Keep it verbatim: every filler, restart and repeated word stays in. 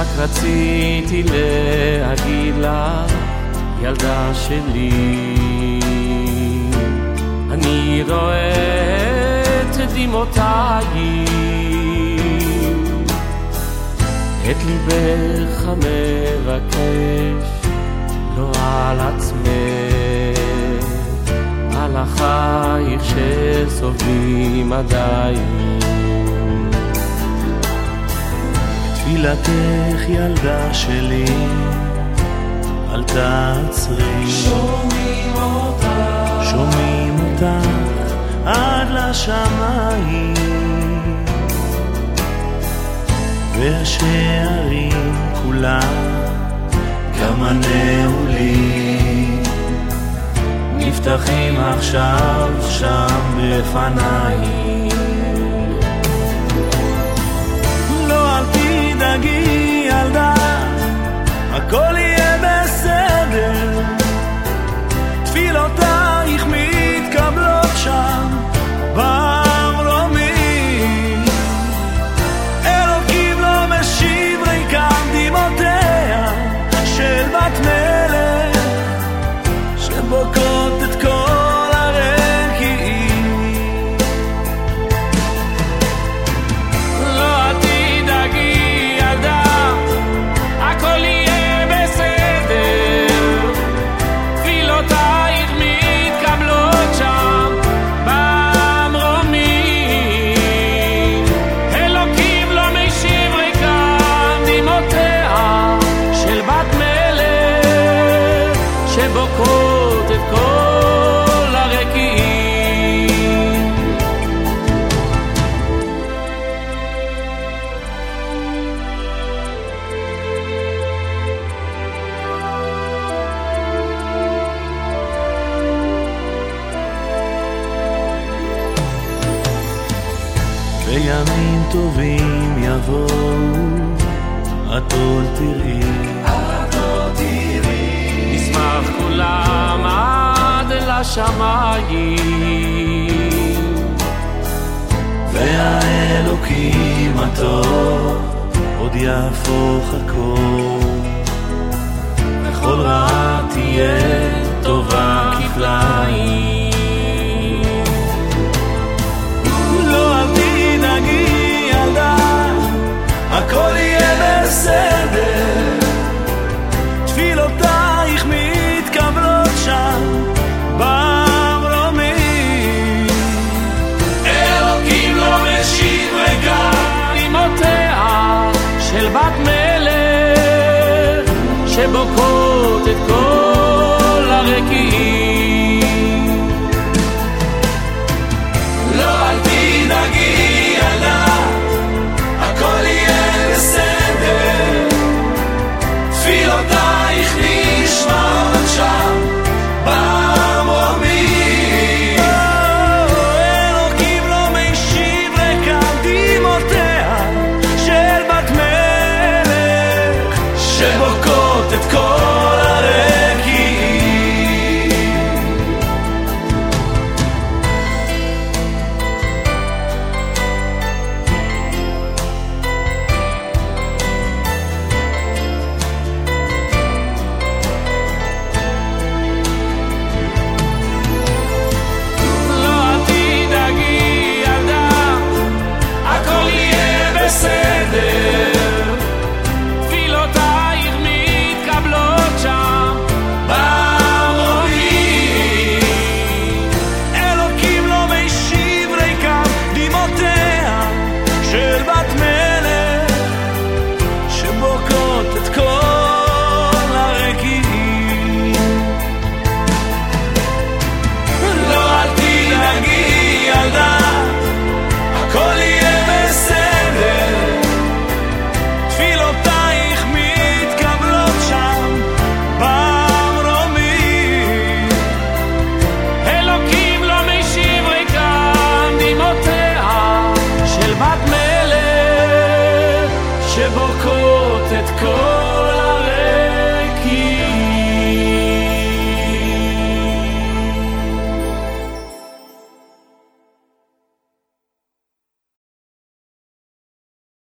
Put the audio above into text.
רק רציתי להגיד לך, ילדה שלי, אני רואה את דמעותיי, את ליבך המבקש, לא על עצמך, על אחייך שסובלים עדיין. תפילתך ילדה שלי, אל תעצרי, שומעים אותך, שומעים אותך עד לשמיים, והשערים כולם, גם הנעולים, נפתחים עכשיו שם בפנייך. לא, אל תדאגי ילדה, הכל יהיה בסדר, תפילותייך מתקבלות שם במרומים, אלוקים לא משיב ריקם דמעותיה של בת מלך שבוקעות את כל הרקיעים. לא, אל תדאגי ילדה, הכל יהיה בסדר, תפילותייך מתקבלות שם במרומים, אלוקים לא משיב ריקם דמעותיה של בת מלך שבוקעות את כל הרקיעים. וימים טובים יבואו, את עוד תראי, את עוד תראי, נשמח כולם עד לשמיים, והאלוקים הטוב עוד יהפוך הכל, וכל רעה תהיה טובה כפליים. לא, אל תדאגי ילדה, הכל יהיה בסדר, תפילותייך מתקבלות שם במרומים, אלוקים לא משיב ריקם דמעותיה של בת מלך שבוקעות את כל הרקיעים. לא, אל תדאגי ילדה, הכל יהיה בסדר, תפילותייך נשמעות שם במרומים, אלוקים לא משיב ריקם דמעותיה של בת מלך שבוקעות את כל הרקיעים. לא, אל תדאגי ילדה, הכל יהיה בסדר, תפילותייך מתקבלות שם במרומים, אלוקים לא משיב ריקם דמעותיה של בת מלך שבוקעות את כל הרקיעים. לא, אל תדאגי ילדה, הכל יהיה בסדר, תפילותייך מתקבלות שם במרומים, אלוקים לא משיב ריקם דמעותיה של בת מלך שבוקעות את כל